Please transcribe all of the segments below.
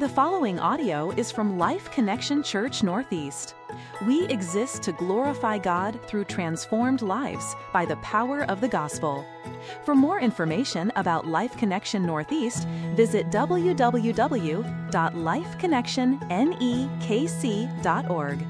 The following audio is from Life Connection Church Northeast. We exist to glorify God through transformed lives by the power of the gospel. For more information about Life Connection Northeast, visit www.lifeconnectionnekc.org.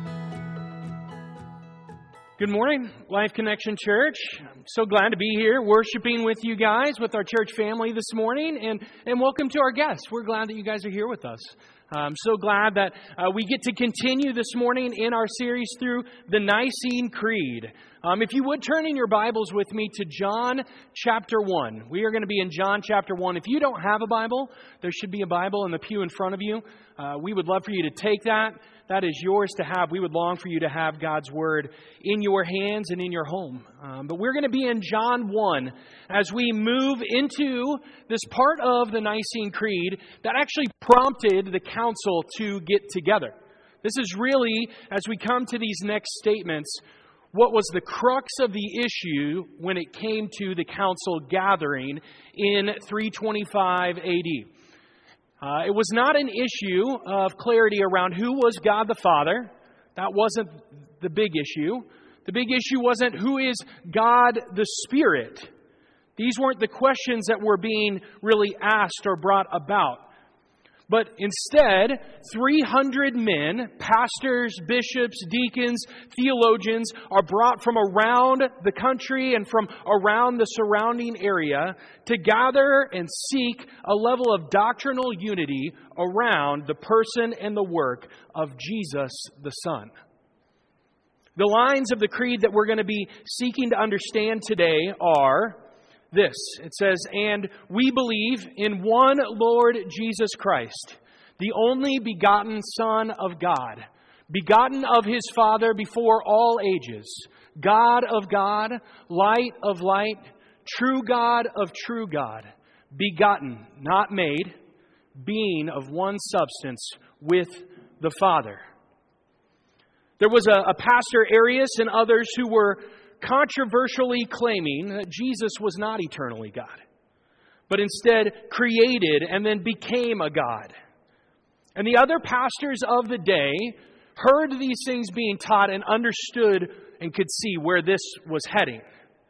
Good morning, Life Connection Church. I'm so glad to be here worshiping with you guys, with our church family this morning, and welcome to our guests. We're glad that you guys are here with us. I'm so glad that we get to continue this morning in our series through the Nicene Creed. If you would turn in your Bibles with me to John chapter 1. We are going to be in John chapter 1. If you don't have a Bible, there should be a Bible in the pew in front of you. We would love for you to take that. That is yours to have. We would long for you to have God's Word in your hands and in your home. But we're going to be in John 1 as we move into this part of the Nicene Creed that actually prompted the council to get together. This is really, as we come to these next statements, what was the crux of the issue when it came to the council gathering in 325 AD. It was not an issue of clarity around who was God the Father. That wasn't the big issue. The big issue wasn't who is God the Spirit. These weren't the questions that were being really asked or brought about. But instead, 300 men, pastors, bishops, deacons, theologians, are brought from around the country and from around the surrounding area to gather and seek a level of doctrinal unity around the person and the work of Jesus the Son. The lines of the creed that we're going to be seeking to understand today are this. It says, "And we believe in one Lord Jesus Christ, the only begotten Son of God, begotten of His Father before all ages, God of God, light of light, true God of true God, begotten, not made, being of one substance with the Father." There was a pastor, Arius, and others who were controversially claiming that Jesus was not eternally God, but instead created and then became a God. And the other pastors of the day heard these things being taught and understood and could see where this was heading.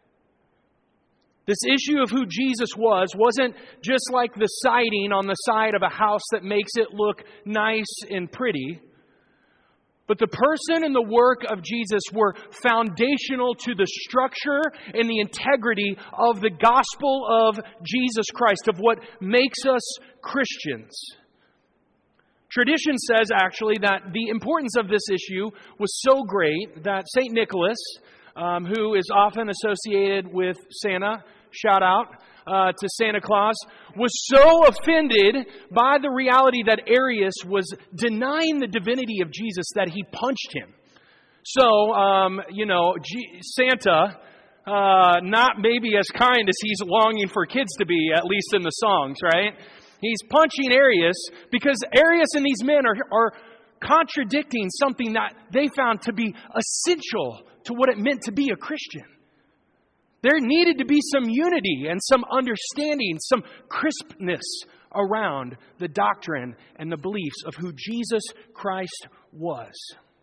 This issue of who Jesus wasn't just like the siding on the side of a house that makes it look nice and pretty. But the person and the work of Jesus were foundational to the structure and the integrity of the gospel of Jesus Christ, of what makes us Christians. Tradition says, actually, that the importance of this issue was so great that St. Nicholas, who is often associated with Santa, shout out to Santa Claus, was so offended by the reality that Arius was denying the divinity of Jesus that he punched him. So, Santa, not maybe as kind as he's longing for kids to be, at least in the songs, right? He's punching Arius because Arius and these men are contradicting something that they found to be essential to what it meant to be a Christian. There needed to be some unity and some understanding, some crispness around the doctrine and the beliefs of who Jesus Christ was.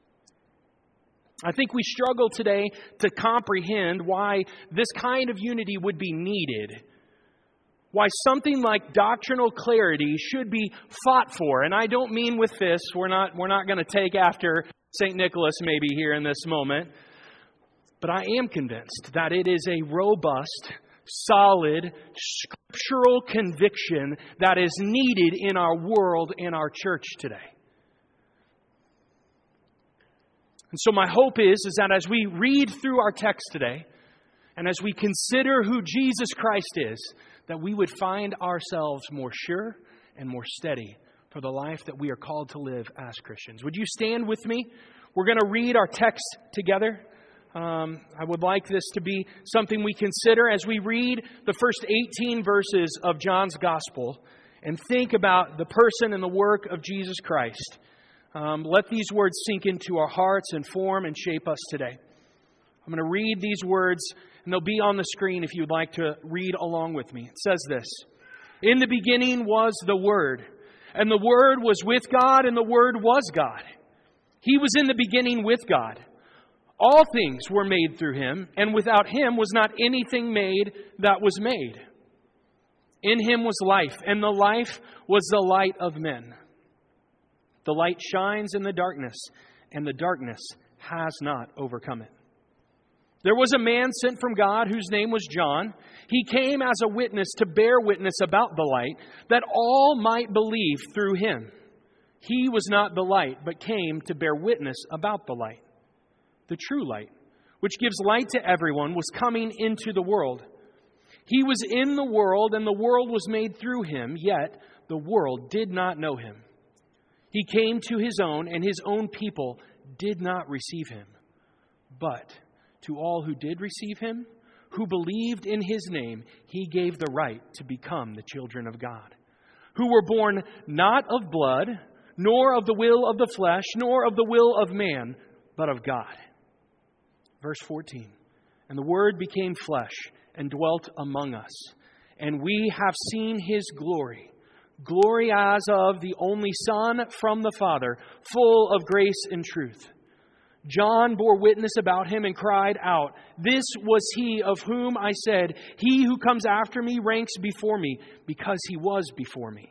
I think we struggle today to comprehend why this kind of unity would be needed. Why something like doctrinal clarity should be fought for. And I don't mean with this, we're not going to take after St. Nicholas maybe here in this moment. But I am convinced that it is a robust, solid, scriptural conviction that is needed in our world, in our church today. And so my hope is that as we read through our text today, and as we consider who Jesus Christ is, that we would find ourselves more sure and more steady for the life that we are called to live as Christians. Would you stand with me? We're going to read our text together. I would like this to be something we consider as we read the first 18 verses of John's Gospel and think about the person and the work of Jesus Christ. Let these words sink into our hearts and form and shape us today. I'm going to read these words, and they'll be on the screen if you'd like to read along with me. It says this: "In the beginning was the Word, And the Word was with God, and the Word was God. He was in the beginning with God. All things were made through Him, and without Him was not anything made that was made. In Him was life, and the life was the light of men. The light shines in the darkness, and the darkness has not overcome it. There was a man sent from God whose name was John. He came as a witness to bear witness about the light, that all might believe through him. He was not the light, but came to bear witness about the light. The true light, which gives light to everyone, was coming into the world. He was in the world, and the world was made through him, yet the world did not know him. He came to his own, and his own people did not receive him. But to all who did receive him, who believed in his name, he gave the right to become the children of God, who were born not of blood, nor of the will of the flesh, nor of the will of man, but of God. Verse 14, and the Word became flesh and dwelt among us, and we have seen His glory, glory as of the only Son from the Father, full of grace and truth. John bore witness about Him and cried out, "This was He of whom I said, 'He who comes after me ranks before me, because He was before me.'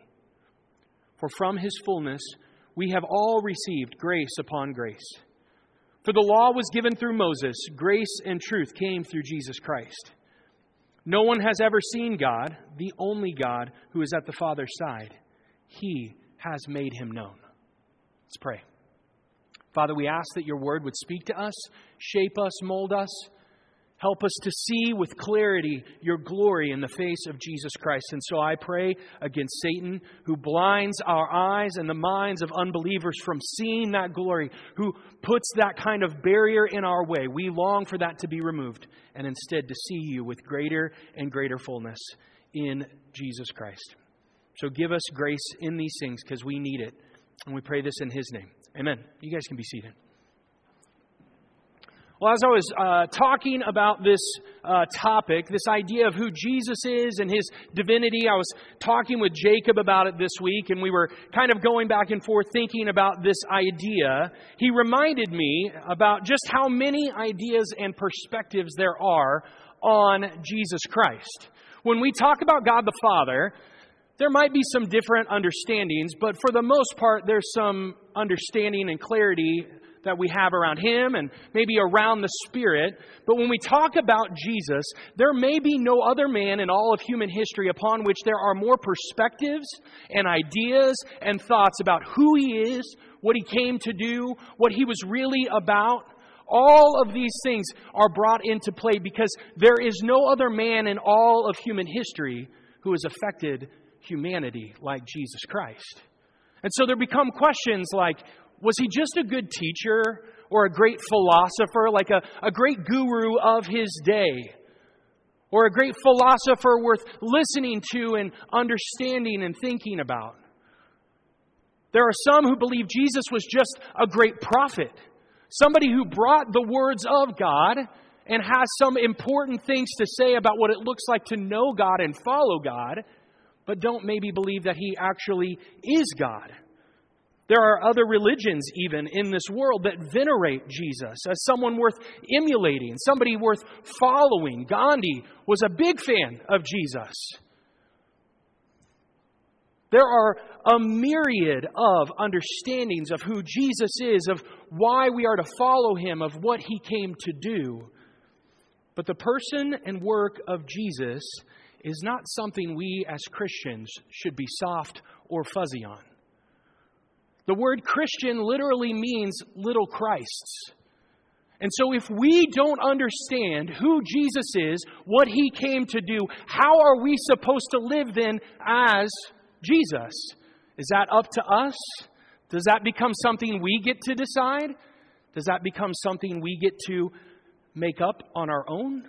For from His fullness we have all received grace upon grace. For the law was given through Moses, grace and truth came through Jesus Christ. No one has ever seen God, the only God who is at the Father's side. He has made Him known." Let's pray. Father, we ask that Your Word would speak to us, shape us, mold us. Help us to see with clarity Your glory in the face of Jesus Christ. And so I pray against Satan, who blinds our eyes and the minds of unbelievers from seeing that glory, who puts that kind of barrier in our way. We long for that to be removed, and instead to see You with greater and greater fullness in Jesus Christ. So give us grace in these things, because we need it. And we pray this in His name. Amen. You guys can be seated. Well, as I was talking about this topic, this idea of who Jesus is and His divinity, I was talking with Jacob about it this week, and we were kind of going back and forth thinking about this idea. He reminded me about just how many ideas and perspectives there are on Jesus Christ. When we talk about God the Father, there might be some different understandings, but for the most part, there's some understanding and clarity that we have around Him and maybe around the Spirit. But when we talk about Jesus, there may be no other man in all of human history upon which there are more perspectives and ideas and thoughts about who He is, what He came to do, what He was really about. All of these things are brought into play because there is no other man in all of human history who has affected humanity like Jesus Christ. And so there become questions like, was He just a good teacher or a great philosopher, like a great guru of His day? Or a great philosopher worth listening to and understanding and thinking about? There are some who believe Jesus was just a great prophet. Somebody who brought the words of God and has some important things to say about what it looks like to know God and follow God, but don't maybe believe that He actually is God. There are other religions even in this world that venerate Jesus as someone worth emulating, somebody worth following. Gandhi was a big fan of Jesus. There are a myriad of understandings of who Jesus is, of why we are to follow Him, of what He came to do. But the person and work of Jesus is not something we as Christians should be soft or fuzzy on. The word Christian literally means little Christs. And so if we don't understand who Jesus is, what He came to do, how are we supposed to live then as Jesus? Is that up to us? Does that become something we get to decide? Does that become something we get to make up on our own?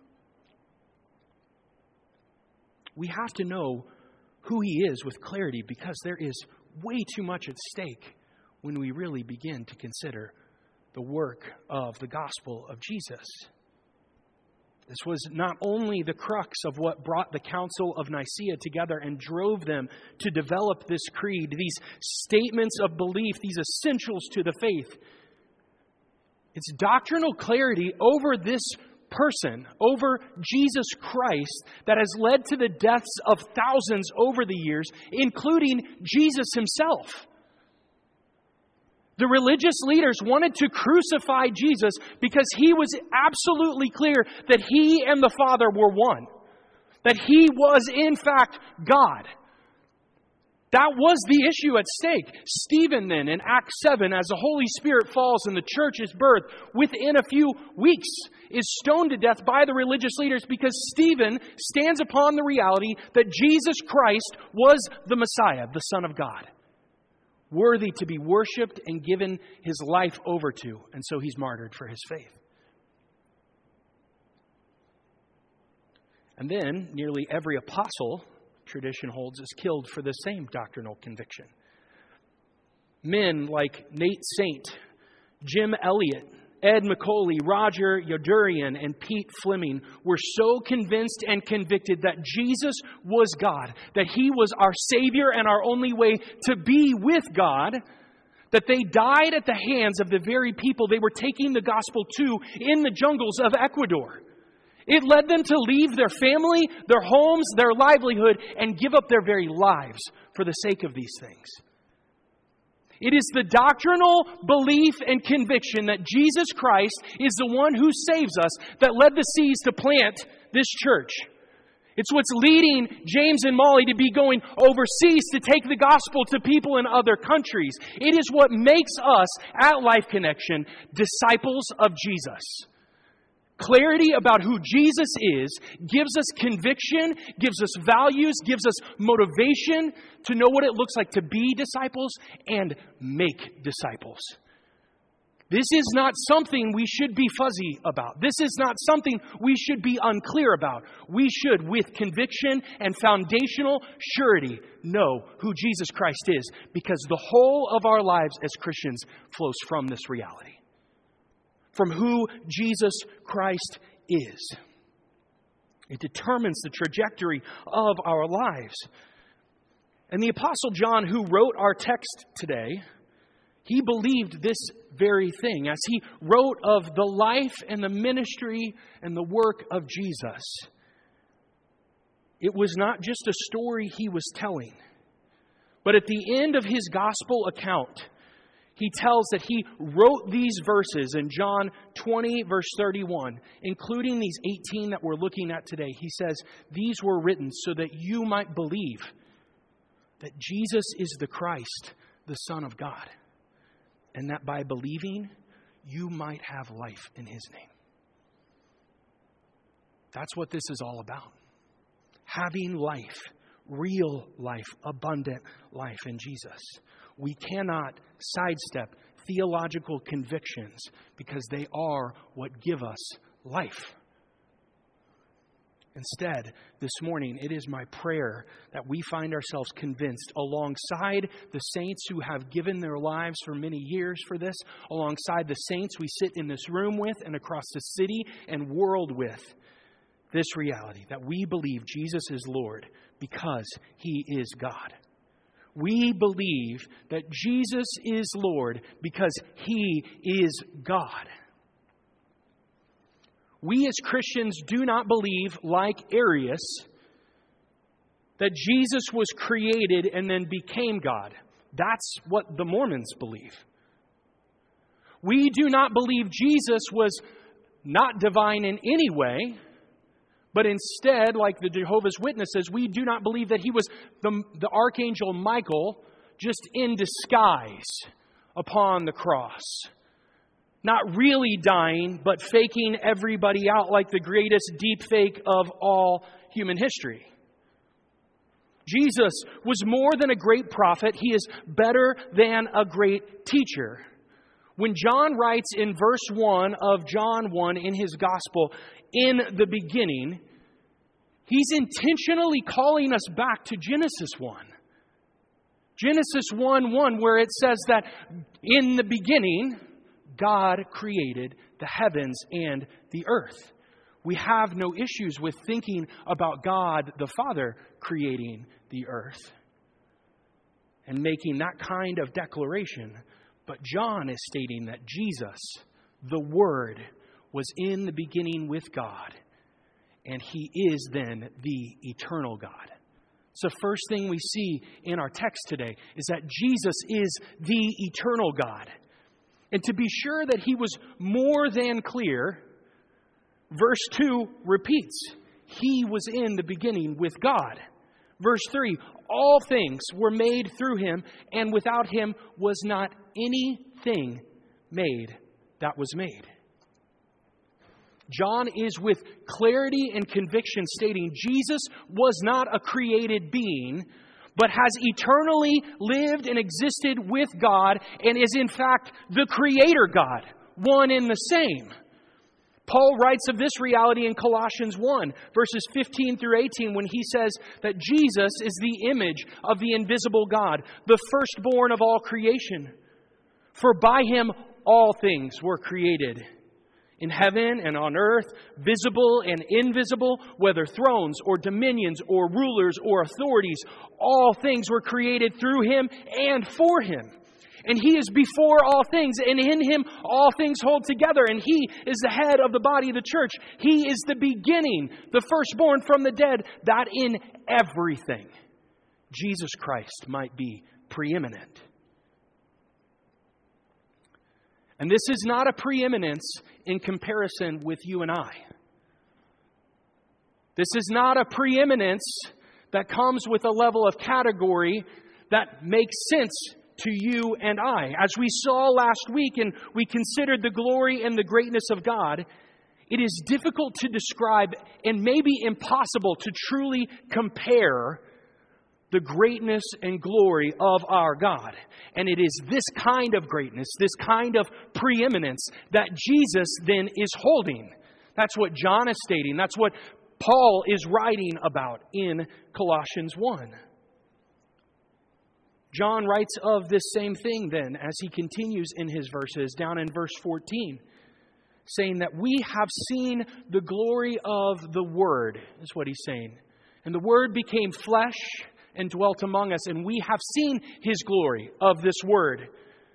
We have to know who He is with clarity, because there is way too much at stake when we really begin to consider the work of the gospel of Jesus. This was not only the crux of what brought the Council of Nicaea together and drove them to develop this creed, these statements of belief, these essentials to the faith. It's doctrinal clarity over this person, over Jesus Christ, that has led to the deaths of thousands over the years, including Jesus himself. The religious leaders wanted to crucify Jesus because he was absolutely clear that he and the Father were one. That he was, in fact, God. That was the issue at stake. Stephen then, in Acts 7, as the Holy Spirit falls and the church is birthed, within a few weeks is stoned to death by the religious leaders because Stephen stands upon the reality that Jesus Christ was the Messiah, the Son of God, worthy to be worshipped and given his life over to. And so he's martyred for his faith. And then nearly every apostle, tradition holds, is killed for the same doctrinal conviction. Men like Nate Saint, Jim Elliot, Ed McCauley, Roger Youderian, and Pete Fleming were so convinced and convicted that Jesus was God, that he was our Savior and our only way to be with God, that they died at the hands of the very people they were taking the gospel to in the jungles of Ecuador. It led them to leave their family, their homes, their livelihood, and give up their very lives for the sake of these things. It is the doctrinal belief and conviction that Jesus Christ is the one who saves us that led the Seas to plant this church. It's what's leading James and Molly to be going overseas to take the gospel to people in other countries. It is what makes us at Life Connection disciples of Jesus. Clarity about who Jesus is gives us conviction, gives us values, gives us motivation to know what it looks like to be disciples and make disciples. This is not something we should be fuzzy about. This is not something we should be unclear about. We should, with conviction and foundational surety, know who Jesus Christ is, because the whole of our lives as Christians flows from this reality. From who Jesus Christ is. It determines the trajectory of our lives. And the Apostle John, who wrote our text today, he believed this very thing as he wrote of the life and the ministry and the work of Jesus. It was not just a story he was telling, but at the end of his gospel account, he tells that he wrote these verses in John 20, verse 31, including these 18 that we're looking at today. He says, these were written so that you might believe that Jesus is the Christ, the Son of God, and that by believing, you might have life in his name. That's what this is all about. Having life, real life, abundant life in Jesus. We cannot sidestep theological convictions because they are what give us life. Instead, this morning, it is my prayer that we find ourselves convinced alongside the saints who have given their lives for many years for this, alongside the saints we sit in this room with and across the city and world with, this reality that we believe Jesus is Lord because he is God. We believe that Jesus is Lord because he is God. We as Christians do not believe, like Arius, that Jesus was created and then became God. That's what the Mormons believe. We do not believe Jesus was not divine in any way, but instead, like the Jehovah's Witnesses, we do not believe that he was the Archangel Michael just in disguise upon the cross. Not really dying, but faking everybody out like the greatest deep fake of all human history. Jesus was more than a great prophet. He is better than a great teacher. When John writes in verse 1 of John 1 in his gospel, in the beginning, he's intentionally calling us back to Genesis 1. Genesis 1:1, where it says that in the beginning, God created the heavens and the earth. we have no issues with thinking about God the Father creating the earth and making that kind of declaration. But John is stating that Jesus, the Word, was in the beginning with God, and He is then the eternal God. So first thing we see in our text today is that Jesus is the eternal God. And to be sure that He was more than clear, verse 2 repeats, He was in the beginning with God. Verse 3, all things were made through Him, and without Him was not anything made that was made. John is with clarity and conviction stating Jesus was not a created being, but has eternally lived and existed with God and is in fact the Creator God, one and the same. Paul writes of this reality in Colossians 1, verses 15 through 18, when he says that Jesus is the image of the invisible God, the firstborn of all creation. For by Him all things were created, in heaven and on earth, visible and invisible, whether thrones or dominions or rulers or authorities, all things were created through Him and for Him. And He is before all things, and in Him all things hold together. And He is the head of the body of the church. He is the beginning, the firstborn from the dead, that in everything Jesus Christ might be preeminent. And this is not a preeminence in comparison with you and I. This is not a preeminence that comes with a level of category that makes sense to you and I. As we saw last week and we considered the glory and the greatness of God, it is difficult to describe and maybe impossible to truly compare the greatness and glory of our God. And it is this kind of greatness, this kind of preeminence that Jesus then is holding. That's what John is stating. That's what Paul is writing about in Colossians 1. John writes of this same thing then as he continues in his verses down in verse 14, saying that we have seen the glory of the Word, is what he's saying. And the Word became flesh and dwelt among us, and we have seen His glory of this Word.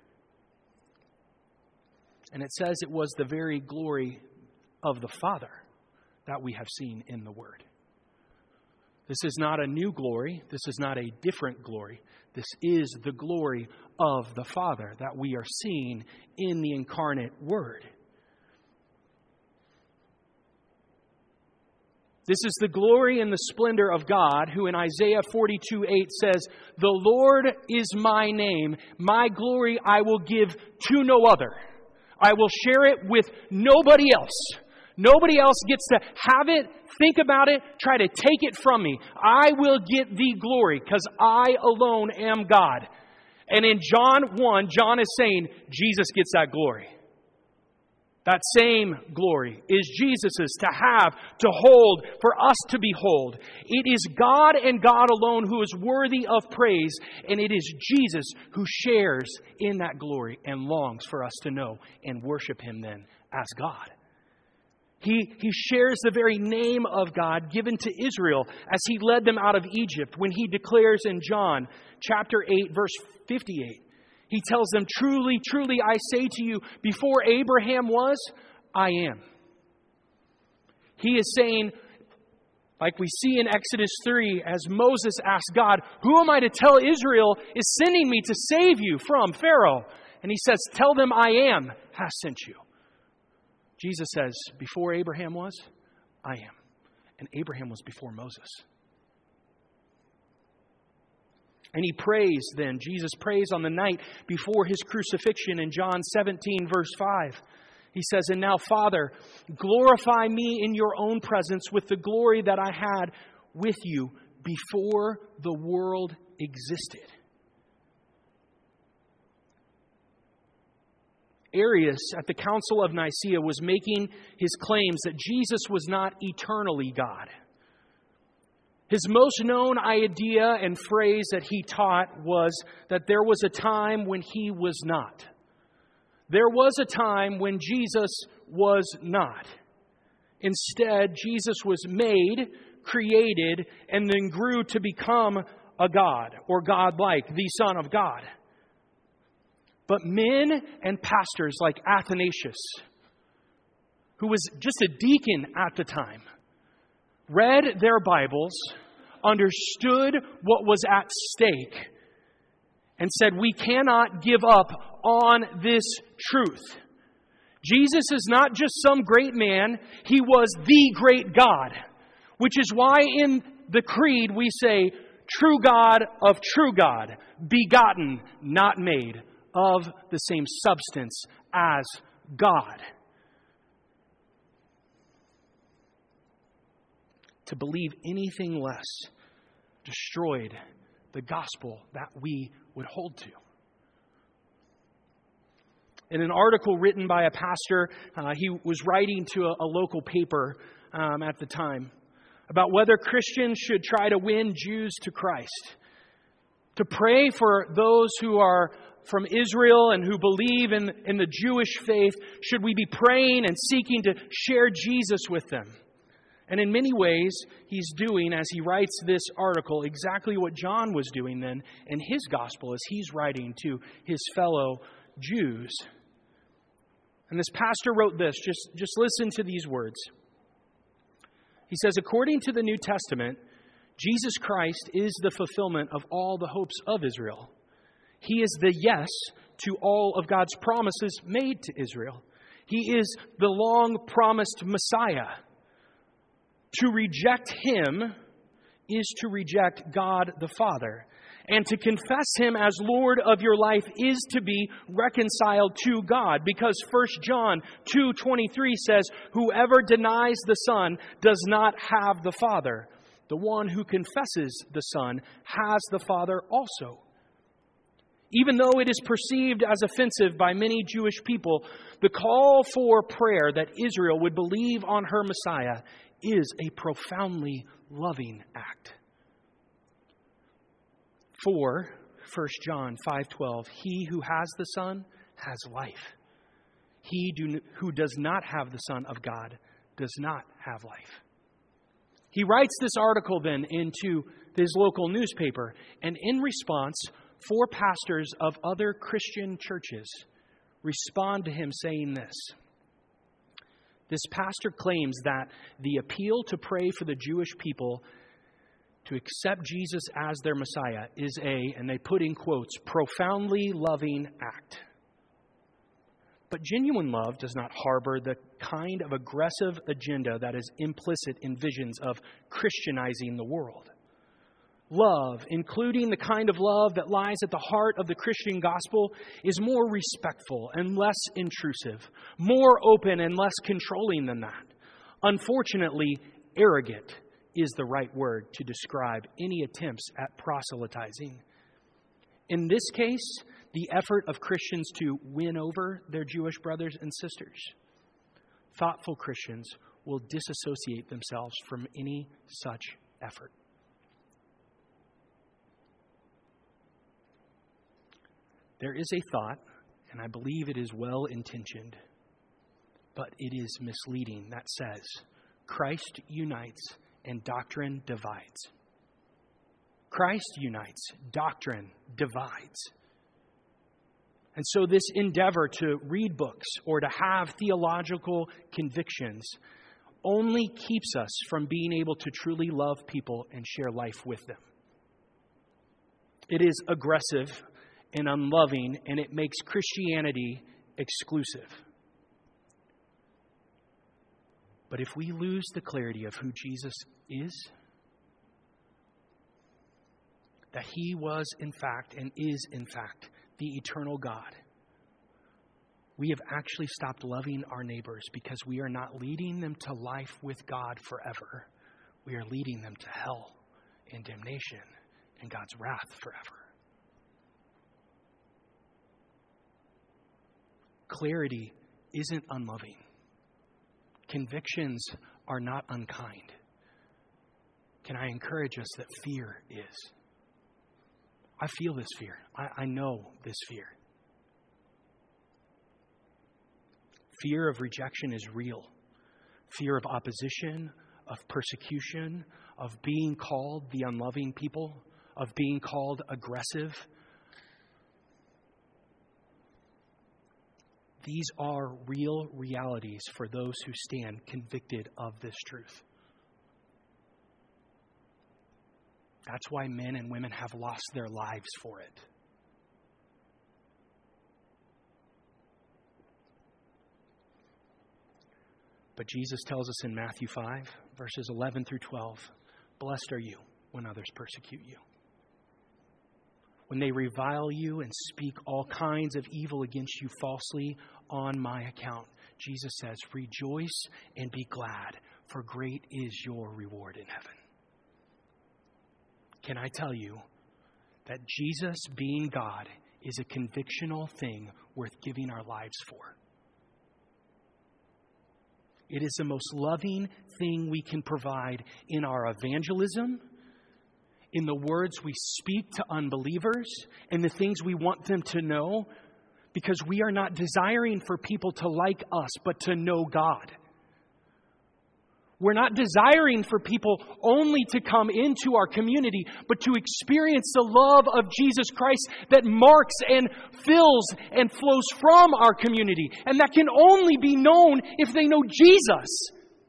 And it says it was the very glory of the Father that we have seen in the Word. This is not a new glory. This is not a different glory. This is the glory of the Father that we are seeing in the incarnate Word. This is the glory and the splendor of God, who in Isaiah 42:8 says, "The Lord is my name. My glory I will give to no other. I will share it with nobody else. Nobody else gets to have it, think about it, try to take it from me. I will get the glory because I alone am God." And in John 1, John is saying Jesus gets that glory. That same glory is Jesus's to have, to hold, for us to behold. It is God and God alone who is worthy of praise, and it is Jesus who shares in that glory and longs for us to know and worship Him then as God. He shares the very name of God given to Israel as He led them out of Egypt when He declares in John chapter 8, verse 58. He tells them, "Truly, truly, I say to you, before Abraham was, I am." He is saying, like we see in Exodus 3, as Moses asked God, "Who am I to tell Israel is sending me to save you from Pharaoh?" And He says, "Tell them I am has sent you." Jesus says, "Before Abraham was, I am." And Abraham was before Moses. And He prays then, Jesus prays on the night before His crucifixion in John 17, verse 5. He says, "And now, Father, glorify me in your own presence with the glory that I had with you before the world existed." Arius at the Council of Nicaea was making his claims that Jesus was not eternally God. His most known idea and phrase that he taught was that there was a time when He was not. There was a time when Jesus was not. Instead, Jesus was made, created, and then grew to become a God, or God-like, the Son of God. But men and pastors like Athanasius, who was just a deacon at the time, read their Bibles, understood what was at stake, and said, we cannot give up on this truth. Jesus is not just some great man, He was the great God, which is why in the creed we say, true God of true God, begotten, not made, of the same substance as God. To believe anything less destroyed the gospel that we would hold to. In an article written by a pastor, he was writing to a local paper at the time about whether Christians should try to win Jews to Christ. To pray for those who are from Israel and who believe in the Jewish faith, should we be praying and seeking to share Jesus with them? And in many ways, he's doing, as he writes this article, exactly what John was doing then in his gospel as he's writing to his fellow Jews. And this pastor wrote this, just listen to these words. He says, according to the New Testament, Jesus Christ is the fulfillment of all the hopes of Israel. He is the yes to all of God's promises made to Israel. He is the long-promised Messiah. To reject Him is to reject God the Father. And to confess Him as Lord of your life is to be reconciled to God. Because 1 John 2:23 says, whoever denies the Son does not have the Father. The one who confesses the Son has the Father also. Even though it is perceived as offensive by many Jewish people, the call for prayer that Israel would believe on her Messiah is a profoundly loving act. For 1 John 5:12, he who has the Son has life. He who does not have the Son of God does not have life. He writes this article then into his local newspaper, and in response, 4 pastors of other Christian churches respond to him saying this. This pastor claims that the appeal to pray for the Jewish people to accept Jesus as their Messiah is and they put in quotes, profoundly loving act. But genuine love does not harbor the kind of aggressive agenda that is implicit in visions of Christianizing the world. Love, including the kind of love that lies at the heart of the Christian gospel, is more respectful and less intrusive, more open and less controlling than that. Unfortunately, arrogant is the right word to describe any attempts at proselytizing. In this case, the effort of Christians to win over their Jewish brothers and sisters. Thoughtful Christians will disassociate themselves from any such effort. There is a thought, and I believe it is well-intentioned, but it is misleading, that says, Christ unites and doctrine divides. Christ unites, doctrine divides. And so this endeavor to read books or to have theological convictions only keeps us from being able to truly love people and share life with them. It is aggressive and unloving, and it makes Christianity exclusive. But if we lose the clarity of who Jesus is, that He was in fact and is in fact the eternal God, we have actually stopped loving our neighbors because we are not leading them to life with God forever. We are leading them to hell and damnation and God's wrath forever. Clarity isn't unloving. Convictions are not unkind. Can I encourage us that fear is? I feel this fear. I know this fear. Fear of rejection is real. fear of opposition, of persecution, of being called the unloving people, of being called aggressive. These are real realities for those who stand convicted of this truth. That's why men and women have lost their lives for it. But Jesus tells us in Matthew 5, verses 11 through 12, blessed are you when others persecute you, when they revile you and speak all kinds of evil against you falsely on my account. Jesus says, rejoice and be glad, for great is your reward in heaven. Can I tell you that Jesus being God is a convictional thing worth giving our lives for? It is the most loving thing we can provide in our evangelism, in the words we speak to unbelievers, and the things we want them to know, because we are not desiring for people to like us, but to know God. We're not desiring for people only to come into our community, but to experience the love of Jesus Christ that marks and fills and flows from our community. And that can only be known if they know Jesus.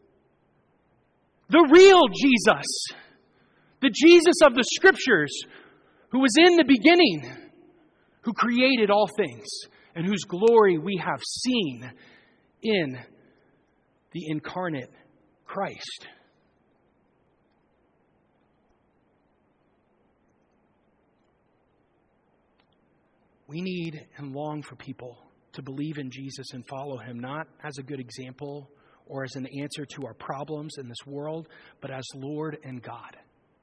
The real Jesus. The Jesus of the Scriptures, who was in the beginning, who created all things, and whose glory we have seen in the incarnate Christ. We need and long for people to believe in Jesus and follow Him, not as a good example or as an answer to our problems in this world, but as Lord and God.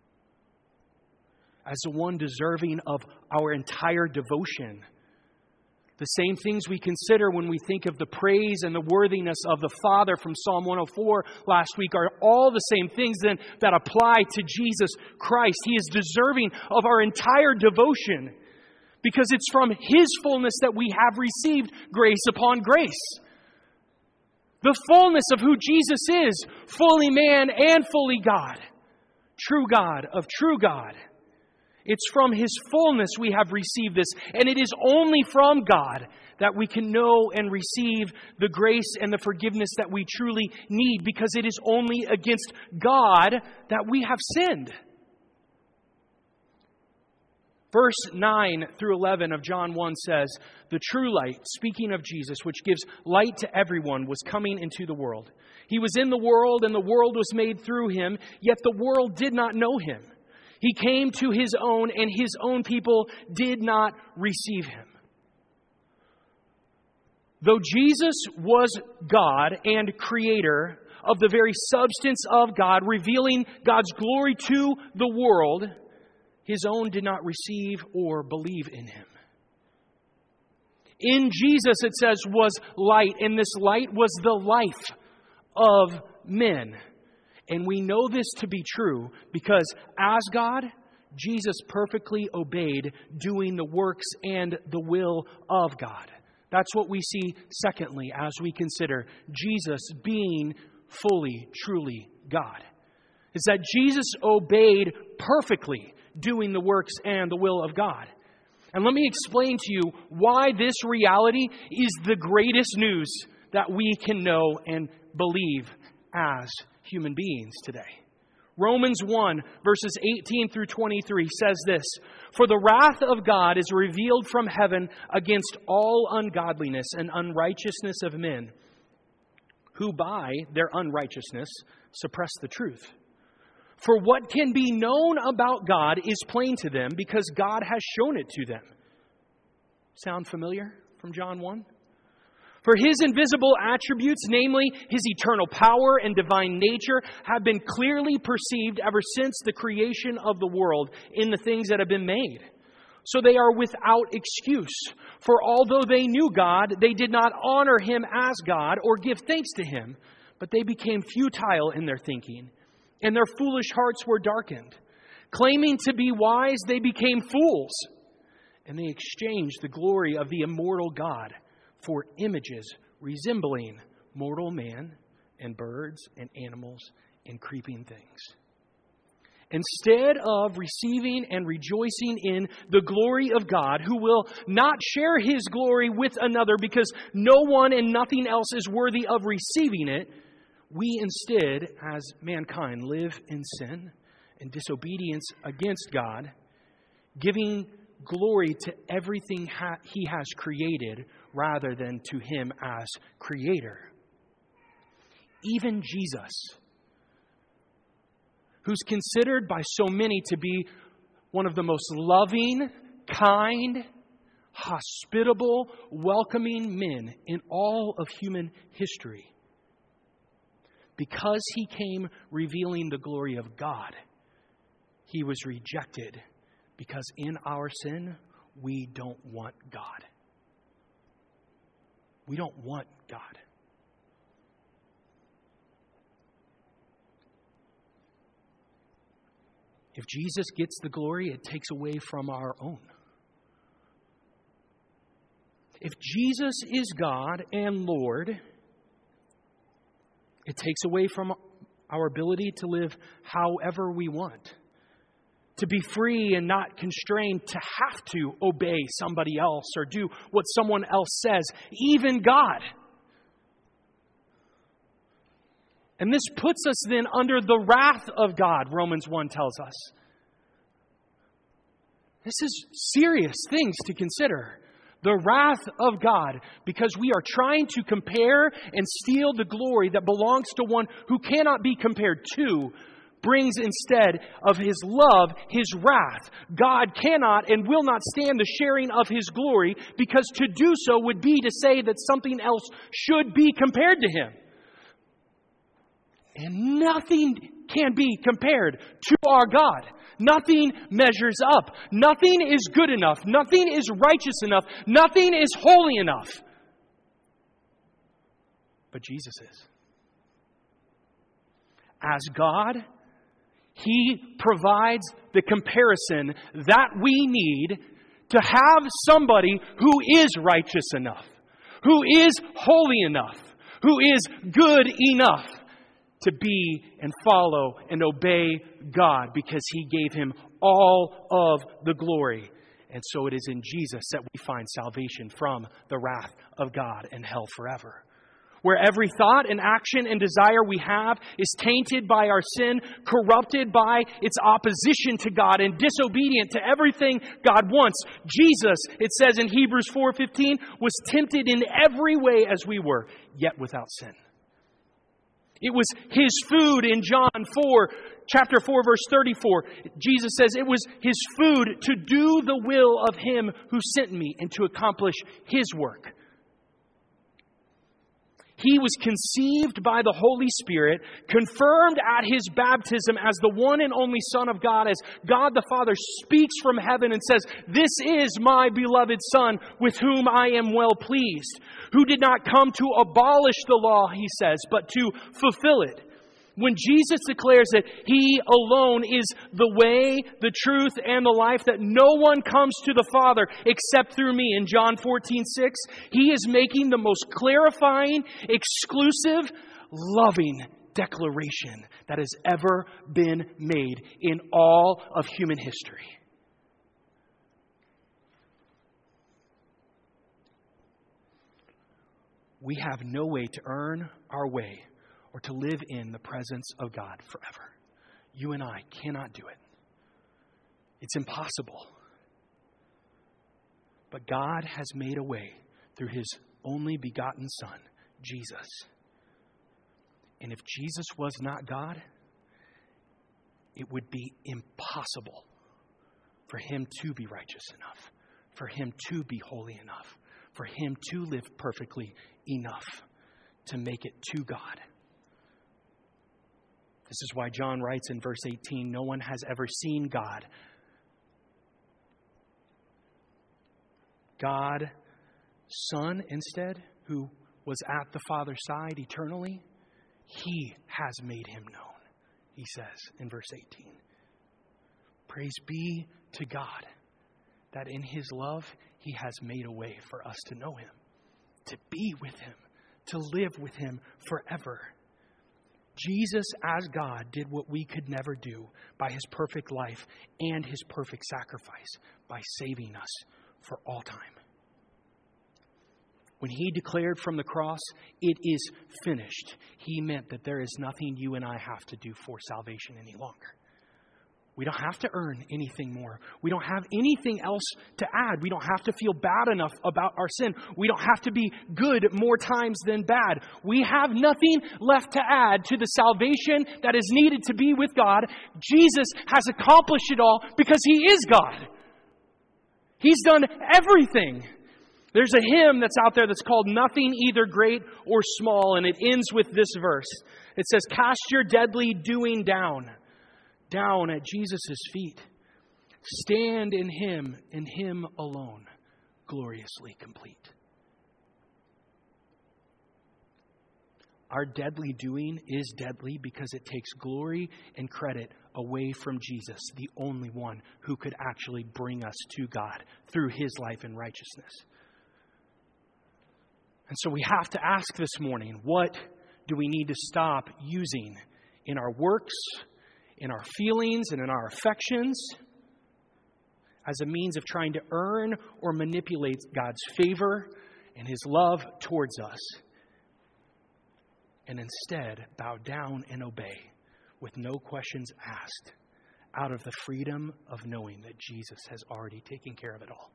As the one deserving of our entire devotion. The same things we consider when we think of the praise and the worthiness of the Father from Psalm 104 last week are all the same things then that apply to Jesus Christ. He is deserving of our entire devotion because it's from His fullness that we have received grace upon grace. The fullness of who Jesus is, fully man and fully God. True God of true God. It's from His fullness we have received this. And it is only from God that we can know and receive the grace and the forgiveness that we truly need. Because it is only against God that we have sinned. Verse 9 through 11 of John 1 says, the true light, speaking of Jesus, which gives light to everyone, was coming into the world. He was in the world and the world was made through Him, yet the world did not know Him. He came to His own, and His own people did not receive Him. Though Jesus was God and creator of the very substance of God, revealing God's glory to the world, His own did not receive or believe in Him. In Jesus, it says, was light, and this light was the life of men. And we know this to be true because as God, Jesus perfectly obeyed doing the works and the will of God. That's what we see secondly as we consider Jesus being fully, truly God. Is that Jesus obeyed perfectly doing the works and the will of God. And let me explain to you why this reality is the greatest news that we can know and believe as human beings today. Romans 1, verses 18 through 23 says this, for the wrath of God is revealed from heaven against all ungodliness and unrighteousness of men, who by their unrighteousness suppress the truth. For what can be known about God is plain to them because God has shown it to them. Sound familiar from John 1? For His invisible attributes, namely His eternal power and divine nature, have been clearly perceived ever since the creation of the world in the things that have been made. So they are without excuse. For although they knew God, they did not honor Him as God or give thanks to Him, but they became futile in their thinking, and their foolish hearts were darkened. Claiming to be wise, they became fools, and they exchanged the glory of the immortal God for images resembling mortal man and birds and animals and creeping things. Instead of receiving and rejoicing in the glory of God, who will not share His glory with another because no one and nothing else is worthy of receiving it, we instead, as mankind, live in sin and disobedience against God, giving glory to everything He has created rather than to Him as Creator. Even Jesus, who's considered by so many to be one of the most loving, kind, hospitable, welcoming men in all of human history, because He came revealing the glory of God, He was rejected because in our sin, we don't want God. We don't want God. If Jesus gets the glory, it takes away from our own. If Jesus is God and Lord, it takes away from our ability to live however we want, to be free and not constrained to have to obey somebody else or do what someone else says, even God. And this puts us then under the wrath of God, Romans 1 tells us. This is serious things to consider. The wrath of God, because we are trying to compare and steal the glory that belongs to one who cannot be compared to, brings instead of His love, His wrath. God cannot and will not stand the sharing of His glory, because to do so would be to say that something else should be compared to Him. And nothing can be compared to our God. Nothing measures up. Nothing is good enough. Nothing is righteous enough. Nothing is holy enough. But Jesus is. As God, He provides the comparison that we need to have somebody who is righteous enough, who is holy enough, who is good enough to be and follow and obey God, because He gave Him all of the glory. And so it is in Jesus that we find salvation from the wrath of God and hell forever. Where every thought and action and desire we have is tainted by our sin, corrupted by its opposition to God, and disobedient to everything God wants. Jesus, it says in Hebrews 4:15, was tempted in every way as we were, yet without sin. It was His food in John 4, chapter 4, verse 34. Jesus says it was His food to do the will of Him who sent me and to accomplish His work. He was conceived by the Holy Spirit, confirmed at His baptism as the one and only Son of God, as God the Father speaks from heaven and says, "This is my beloved Son, with whom I am well pleased," who did not come to abolish the law, He says, but to fulfill it. When Jesus declares that He alone is the way, the truth, and the life, that no one comes to the Father except through me, in John 14:6, He is making the most clarifying, exclusive, loving declaration that has ever been made in all of human history. We have no way to earn our way or to live in the presence of God forever. You and I cannot do it. It's impossible. But God has made a way through His only begotten Son, Jesus. And if Jesus was not God, it would be impossible for Him to be righteous enough, for Him to be holy enough, for Him to live perfectly enough to make it to God. This is why John writes in verse 18, "No one has ever seen God." God, Son, instead, who was at the Father's side eternally, He has made Him known, He says in verse 18. Praise be to God that in His love He has made a way for us to know Him, to be with Him, to live with Him forever. Jesus, as God, did what we could never do by His perfect life and His perfect sacrifice by saving us for all time. When He declared from the cross, "It is finished," He meant that there is nothing you and I have to do for salvation any longer. We don't have to earn anything more. We don't have anything else to add. We don't have to feel bad enough about our sin. We don't have to be good more times than bad. We have nothing left to add to the salvation that is needed to be with God. Jesus has accomplished it all because He is God. He's done everything. There's a hymn that's out there that's called "Nothing Either Great or Small," and it ends with this verse. It says, "Cast your deadly doing down at Jesus' feet. Stand in Him alone, gloriously complete." Our deadly doing is deadly because it takes glory and credit away from Jesus, the only one who could actually bring us to God through His life and righteousness. And so we have to ask this morning, what do we need to stop using in our works, in our feelings, and in our affections as a means of trying to earn or manipulate God's favor and His love towards us, and instead bow down and obey with no questions asked, out of the freedom of knowing that Jesus has already taken care of it all?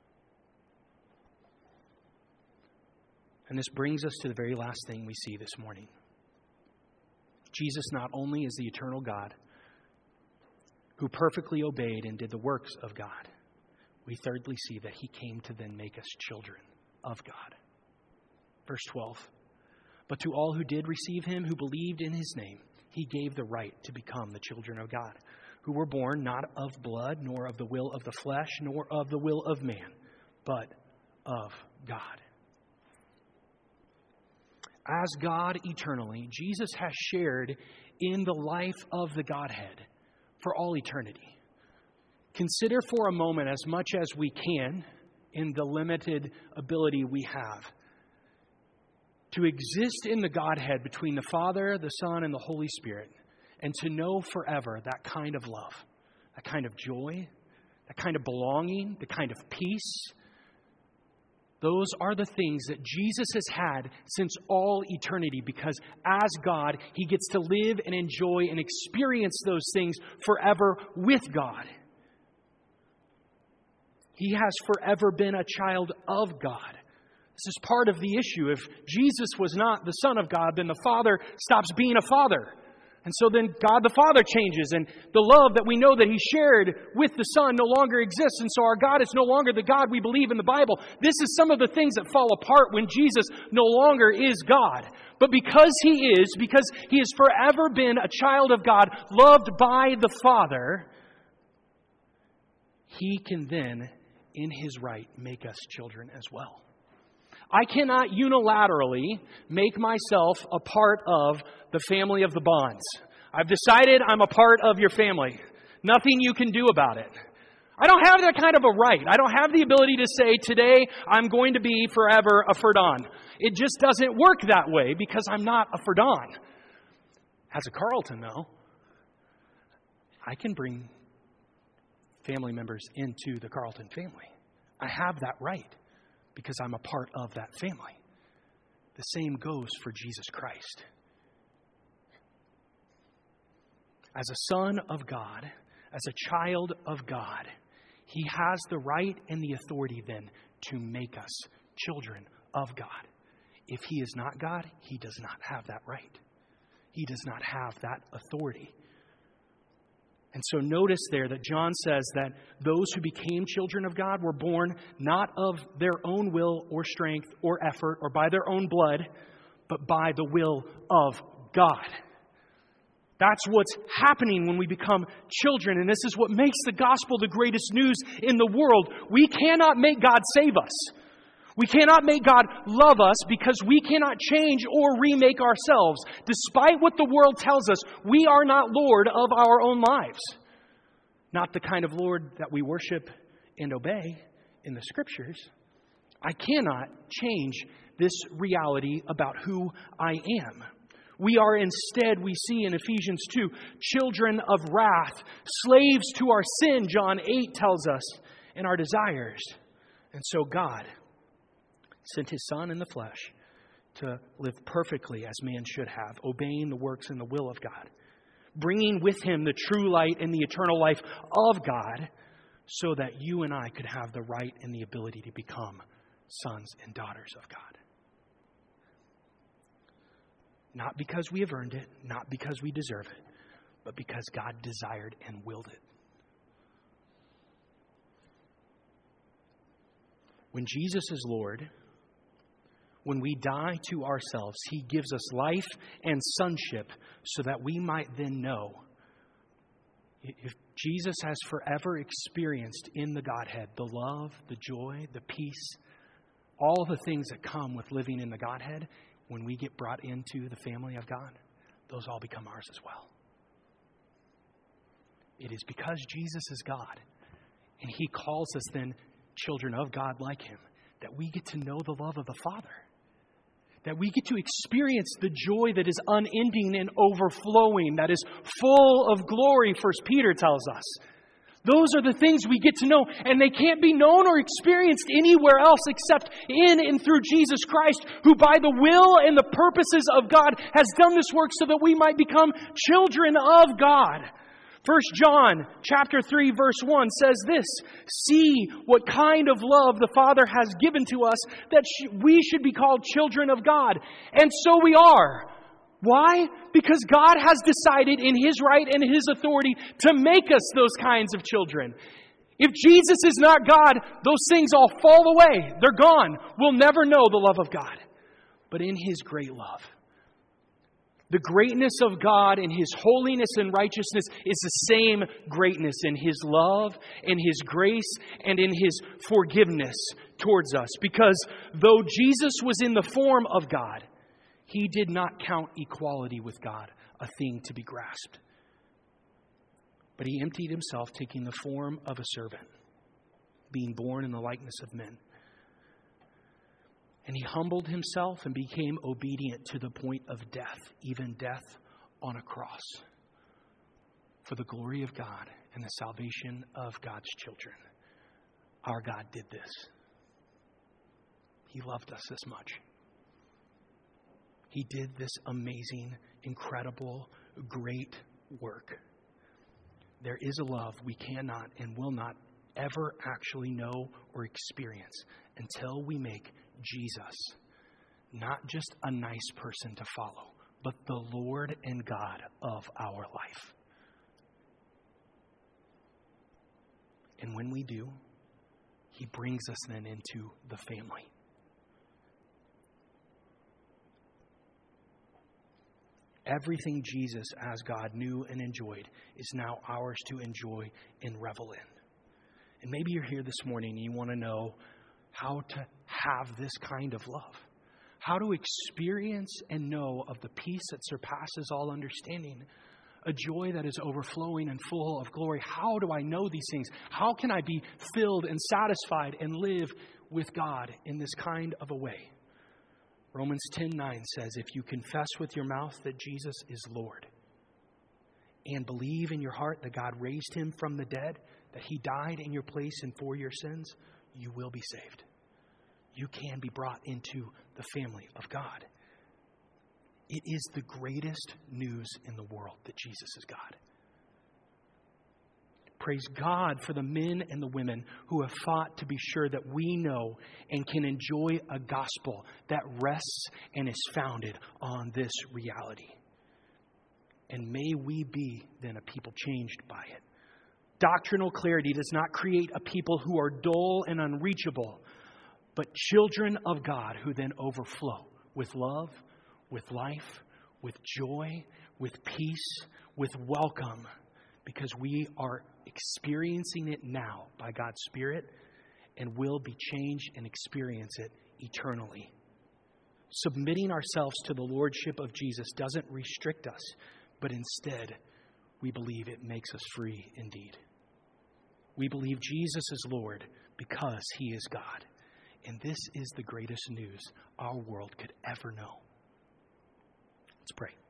And this brings us to the very last thing we see this morning. Jesus not only is the eternal God who perfectly obeyed and did the works of God, we thirdly see that He came to then make us children of God. Verse 12, "But to all who did receive Him, who believed in His name, He gave the right to become the children of God, who were born not of blood, nor of the will of the flesh, nor of the will of man, but of God." As God eternally, Jesus has shared in the life of the Godhead for all eternity. Consider for a moment, as much as we can, in the limited ability we have, to exist in the Godhead between the Father, the Son, and the Holy Spirit, and to know forever that kind of love, that kind of joy, that kind of belonging, the kind of peace. Those are the things that Jesus has had since all eternity, because as God, He gets to live and enjoy and experience those things forever with God. He has forever been a child of God. This is part of the issue. If Jesus was not the Son of God, then the Father stops being a Father. And so then God the Father changes, and the love that we know that He shared with the Son no longer exists. And so our God is no longer the God we believe in the Bible. This is some of the things that fall apart when Jesus no longer is God. But because He has forever been a child of God, loved by the Father, He can then, in His right, make us children as well. I cannot unilaterally make myself a part of the family of the Bonds. I've decided I'm a part of your family. Nothing you can do about it. I don't have that kind of a right. I don't have the ability to say, today I'm going to be forever a Ferdon. It just doesn't work that way because I'm not a Ferdon. As a Carlton, though, I can bring family members into the Carlton family. I have that right, because I'm a part of that family. The same goes for Jesus Christ. As a son of God, as a child of God, He has the right and the authority then to make us children of God. If He is not God, He does not have that right. He does not have that authority. And so notice there that John says that those who became children of God were born not of their own will or strength or effort or by their own blood, but by the will of God. That's what's happening when we become children. And this is what makes the gospel the greatest news in the world. We cannot make God save us. We cannot make God love us because we cannot change or remake ourselves. Despite what the world tells us, we are not Lord of our own lives. Not the kind of Lord that we worship and obey in the Scriptures. I cannot change this reality about who I am. We are instead, we see in Ephesians 2, children of wrath, slaves to our sin, John 8 tells us, and our desires. And so God sent His Son in the flesh to live perfectly as man should have, obeying the works and the will of God, bringing with Him the true light and the eternal life of God, so that you and I could have the right and the ability to become sons and daughters of God. Not because we have earned it, not because we deserve it, but because God desired and willed it. When Jesus is Lord, when we die to ourselves, He gives us life and sonship so that we might then know. If Jesus has forever experienced in the Godhead the love, the joy, the peace, all the things that come with living in the Godhead, when we get brought into the family of God, those all become ours as well. It is because Jesus is God, and He calls us then children of God like Him, that we get to know the love of the Father. That we get to experience the joy that is unending and overflowing, that is full of glory, 1 Peter tells us. Those are the things we get to know, and they can't be known or experienced anywhere else except in and through Jesus Christ, who by the will and the purposes of God has done this work so that we might become children of God. 1 John chapter 3 verse 1 says this, "See what kind of love the Father has given to us, that we should be called children of God." And so we are. Why? Because God has decided in His right and His authority to make us those kinds of children. If Jesus is not God, those things all fall away. They're gone. We'll never know the love of God. But in His great love, the greatness of God and His holiness and righteousness is the same greatness in His love and His grace and in His forgiveness towards us. Because though Jesus was in the form of God, He did not count equality with God a thing to be grasped. But He emptied Himself, taking the form of a servant, being born in the likeness of men. And He humbled Himself and became obedient to the point of death, even death on a cross, for the glory of God and the salvation of God's children. Our God did this. He loved us this much. He did this amazing, incredible, great work. There is a love we cannot and will not ever actually know or experience until we make Jesus not just a nice person to follow, but the Lord and God of our life. And when we do, He brings us then into the family. Everything Jesus as God knew and enjoyed is now ours to enjoy and revel in. And maybe you're here this morning and you want to know how to have this kind of love. How to experience and know of the peace that surpasses all understanding. A joy that is overflowing and full of glory. How do I know these things? How can I be filled and satisfied and live with God in this kind of a way? Romans 10:9 says, "If you confess with your mouth that Jesus is Lord and believe in your heart that God raised Him from the dead, that He died in your place and for your sins, you will be saved." You can be brought into the family of God. It is the greatest news in the world that Jesus is God. Praise God for the men and the women who have fought to be sure that we know and can enjoy a gospel that rests and is founded on this reality. And may we be then a people changed by it. Doctrinal clarity does not create a people who are dull and unreachable, but children of God who then overflow with love, with life, with joy, with peace, with welcome, because we are experiencing it now by God's Spirit and will be changed and experience it eternally. Submitting ourselves to the Lordship of Jesus doesn't restrict us, but instead, we believe it makes us free indeed. We believe Jesus is Lord because He is God. And this is the greatest news our world could ever know. Let's pray.